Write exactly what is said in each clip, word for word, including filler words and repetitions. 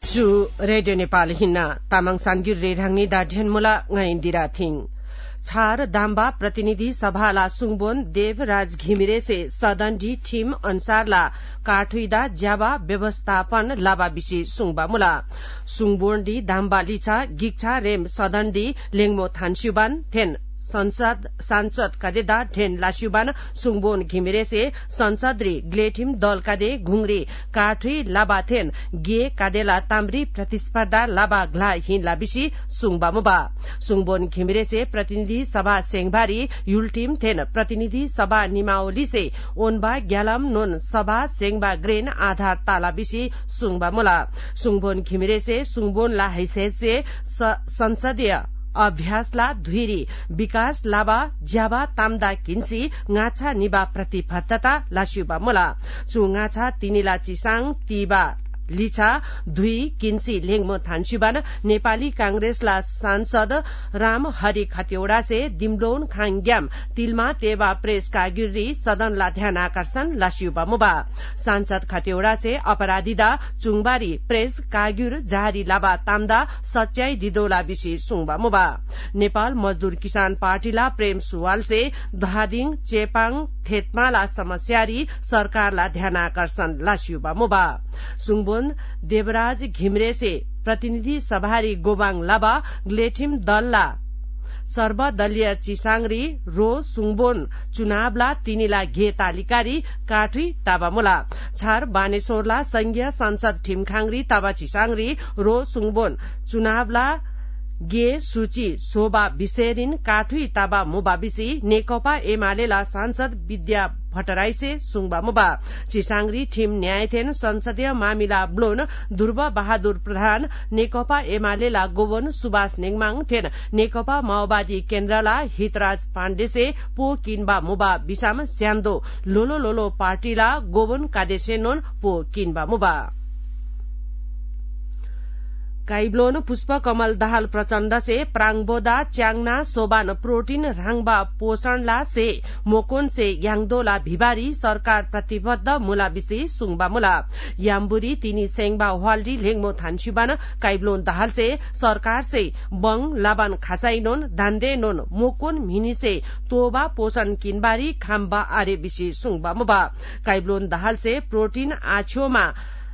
सु रेडियो नेपाल हिन्ना तामाङ सानगिर रेढाङनी दा ढेनमुला ngayindira थिङ छार दाम्बा प्रतिनिधि सभाला सुङबोन देवराज घिमिरे से सदनडी टीम अनुसारला काठुइदा ज्याबा व्यवस्थापन लाबा बिसी सुङबा मुला सुङबोन्डी दाम्बा लिचा गिक्छा रेम सदनडी लेङमो थान्स्युबान थेन संसद सांसद कदेदा ढेन लास्युबान सुङबोन घिमिरे से संसदरी ग्लेठिम दल कादे घुंगरी काठुई लाबा थेन गे कादेला ताम्री प्रतिस्पर्धा लाबा ग्ला हिन लाबिसी सुङबा मुबा सुङबोन घिमिरे से प्रतिनिधि सभा सेङबारी युलटिम थेन प्रतिनिधि सभा निमाओली से ओनबा ग्यालम नोन सभा सेङबा ग्रेन आधार ताला बिसी सुङबा मुला सुङबोन घिमिरे से सुङबोन ला हैसियत से संसदीय अभ्यासला धुइरी विकास लाबा ज्याबा ताम्दा किन्सी ngacha निबा प्रतिबद्धता लास्युबा मुला चु ngacha तिनीला चिसाङ तिबा लिचा दुई किन्सी लेङमो थान्स्युबान नेपाली कांग्रेसला सांसद राम हरि खतिवड़ा से दिमलोन खाङग्याम तिलमा तेवा प्रेस कागिरी सदनला ध्यान आकर्षण लास्युबा मुबा सांसद खतिवड़ा से अपराधीदा चुङबारी प्रेस कागिर जारी लाबा ताम्दा सच्याई दिदोला बिसी सुङबा मुबा नेपाल मजदूर किसान पार्टीला प्रेम सुवाल से धादिङ चेपाङ थेतमाला समस्यारी सरकारला ध्यान आकर्षण लास्युबा मुबा सुङबोन देवराज घिमिरे से प्रतिनिधि सभारी गोबाङ लाबा ग्लेठिम दलला सर्वदलीय चिसाङरी रो सुङबोन चुनावला तिनीला घे तालिकारी काठुई ताबामुला छार बानेश्वरला संघीय संसद ठिमखाङरी ताबा चिसाङरी रो सुङबोन चुनावला गे सूची शोभा विसेरिन काठुई ताबा मुबा बिसी नेकपा एमालेला सांसद विद्या भट्टराई से सुङबा मुबा चिसाङरी ठिम न्यायथेन संसदीय मामिला ब्लोन ध्रुव बहादुर प्रधान नेकपा एमालेला गोवन सुभाष नेङमाङ थेन नेकपा माओवादी केन्द्रला हितराज पाण्डे से पो किनबा मुबा बिसाम स्यान्दो लोलो लोलो पार्टीला गोवन कादेसेनोन पो किनबा मुबा काइब्लोन पुष्प कमल दाहाल प्रचण्ड से प्राङबोदा च्याङना सोबान प्रोटीन राङबा पोषणला से मोकोन से याङदोला भिबारी सरकार प्रतिबद्ध मुला बिसी सुङबा मुला याम्बुरी तिनी सेङबा हवाल्डी लेङमो थान्स्युबान काइब्लोन दाहाल से सरकार से बङ लाबान खासाइनोन धान्दे नोन मोकोन मिनी से तोबा पोषण किनबारी खाम्बा आरे बिसी सुङबा मुबा काइब्लोन दाहाल से प्रोटीन आछ्योमा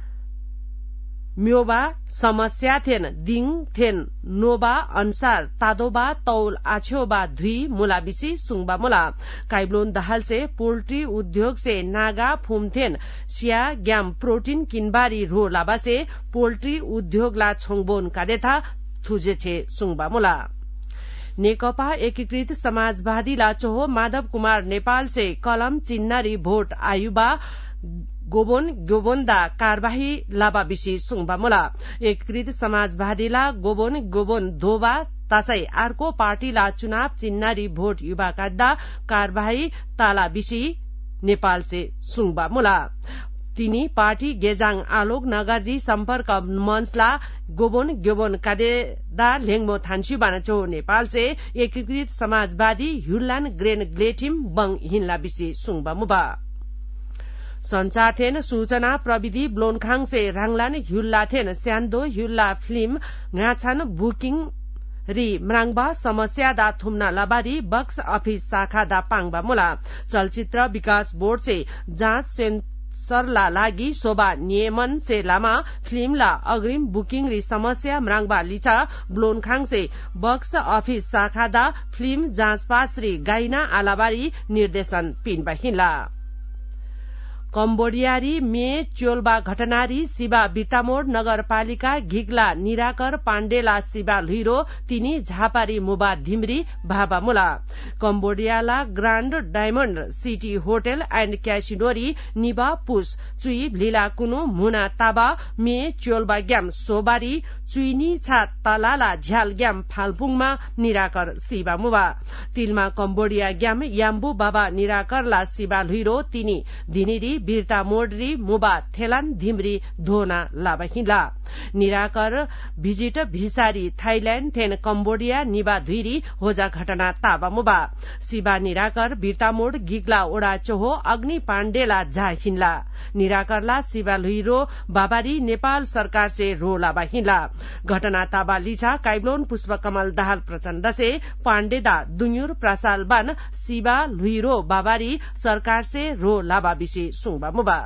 म्योबा समस्या थेन दिङ थेन नोबा अनुसार तादोबा तौल आछ्योबा धुई मुला बिसी सुङबा मुला काइब्लोन दाहाल से पोल्ट्री उद्योग से नागा फुमथेन सिया ग्याम प्रोटीन किनबारी रो लाबा से पोल्ट्री उद्योग ला छोङबोन कादेथा थुजेछे सुङबा मुला नेकपा एकीकृत समाजवादी ला चोहो माधव कुमार नेपाल से कलम चिन्नारी भोट आयुबा गोबोन गोबोन्दा कार्यवाही लाबा बिसी सुङबा मुला एकीकृत समाजवादीला गोबोन गोबोन धोबा तासै अर्को पार्टीला चुनाव चिन्नारी भोट युवा काड्दा कार्यवाही ताला बिसी नेपाल से सुङबा मुला तिनी पार्टी गेजाङ आलोक नगरदी सम्पर्क मञ्चला गोबोन गोबोन कादेदा लेङमो थान्स्युबान चो नेपाल से एकीकृत समाजवादी ह्युलान ग्रेन ग्लेठिम बङ हिनला बिसी सुङबा मुबा संचार थेन सूचना प्रविधि ब्लोनखाङ से राङलान ह्युल्ला थेन स्यान्दो ह्युल्ला फिल्म ngaछान बुकिङ री म्राङबा समस्या दा थुम्ना लबारी बक्स अफिस शाखा दा पाङबा मुला चलचित्र विकास बोर्ड से जाँच सेन्सरला लागि शोभा नियमन से लामा फिल्मला अग्रिम बुकिङ री समस्या म्राङबा लिचा ब्लोनखाङ से बक्स अफिस शाखा दा फिल्म जाँचपास री गाइना आलाबारी निर्देशन पिनबा हिला कम्बोडियारी मे चोल्बा घटनारी शिवा बिर्तामोड नगरपालिका घिगला निराकर पाण्डेला शिवा लुइरो तिनी झापारी मुबा धिमरी भाबा मुला कम्बोडियाला grand diamond city hotel and क्यासिनोरी निबा पुस चुई लीला कुनु मुना ताबा मे चोल्बा ग्याम सोबारी चुइनी छा तलाला झ्याल ग्याम फाल्पुङमा निराकर शिवा मुबा तिलमा कम्बोडिया ग्याम याम्बु बाबा निराकरला शिवा लुइरो तिनी धिनिरी बिरता मोडरी मुबा थेलान धिमरी धोना लाबहिला निराकर भिजिट भिसारी थाइल्याण्ड थेन कम्बोडिया निबा धुइरी होजा घटना ताबा मुबा शिवा निराकर बिरता मोड गिगला ओडा चोहो अग्नि पाण्डेला झा हिन्ला निराकरला शिवा लुइरो बाबारी नेपाल सरकार से रो लाबा हिन्ला घटना ताबा लिछा काइब्लोन पुष्पकमल दाहाल प्रचण्ड से पाण्डेदा दुन्युर प्रासालबान शिवा लुइरो बाबारी सरकार से रो लाबा बिसी सुङबा मुबा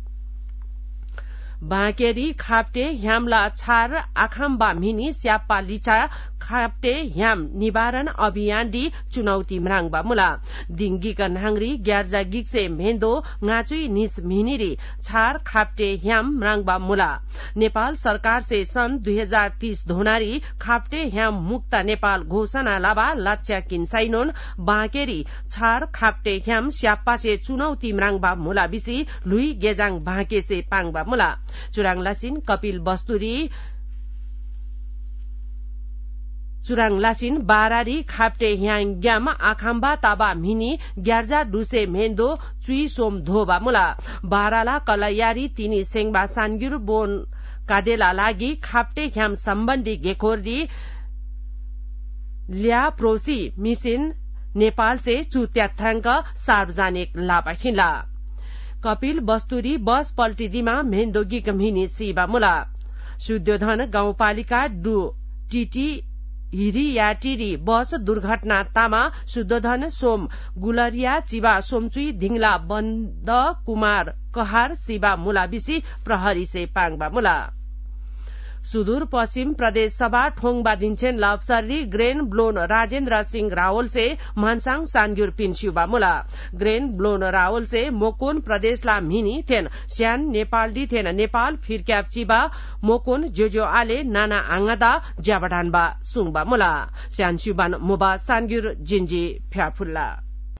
बाँकेरी खाप्टे ह्यामला छार आखाम्बा मिनी स्याप्पा लिचा खाप्टे ह्याम निवारण अभियान दी चुनौती म्राङबा मुला दिङ्गिक नाङ्री ग्यार्जा गिक्से मेन्दो गाचुई निस मिनिरी छार खाप्टे ह्याम म्राङबा मुला नेपाल सरकार से सन् दुई हजार तीस धोनारी खाप्टे ह्याम मुक्त नेपाल घोषणा लाबा लाच्या किन्साइनोन बाँकेरी छार खाप्टे ह्याम स्याप्पा से चुनौती म्राङबा मुला बिसी लुई गेजाङ बाँके से पाङबा मुला चुराङ लासिन कपिल बस्तुरी चुराङ लासिन बारारी खाप्टे ह्याङ आखाम्बा ताबा मिनी ग्यार्जा डुसे मेन्दो चुई सोम धोबा मुला बाराला कलयारी तिनी सेङबा सानगिर बोन कादेला लागि खाप्टे ह्याम सम्बन्धी गेखोर्दी ल्या प्रोसी मिसिन नेपाल से चुत्याथाङ्क सार्वजनिक लाभा हिला कपिल बस्तुरी बस पल्टिदीमा मेन्दोगी गम्हिनी सीबा मुला शुद्धोधन गाउँपालिका डु टीटी हिरियाटिरी बस दुर्घटना तामा शुद्धोधन सोम गुलरिया चिबा सोमचुई धिङला बन्द कुमार कहार सीबा मुला बिसी प्रहरी से पाङबा मुला सुदूर पश्चिम प्रदेश सभा ठोङबा दिन्छेन लप्सरी ग्रेन ब्लोन राजेन्द्र सिंह रावल से मानसाङ सानग्युर पिन्स्युबा मुला ग्रेन ब्लोन रावल से मोकोन प्रदेशला मिनी थेन स्यान नेपालडी थेन नेपाल फिरक्याप चिबा मोकोन जोजो आले नाना आङादा ज्याबडानबा सुङबा मुला स्यान सुबान मुबा सानग्युर जिन्जी फ्याफुल्ला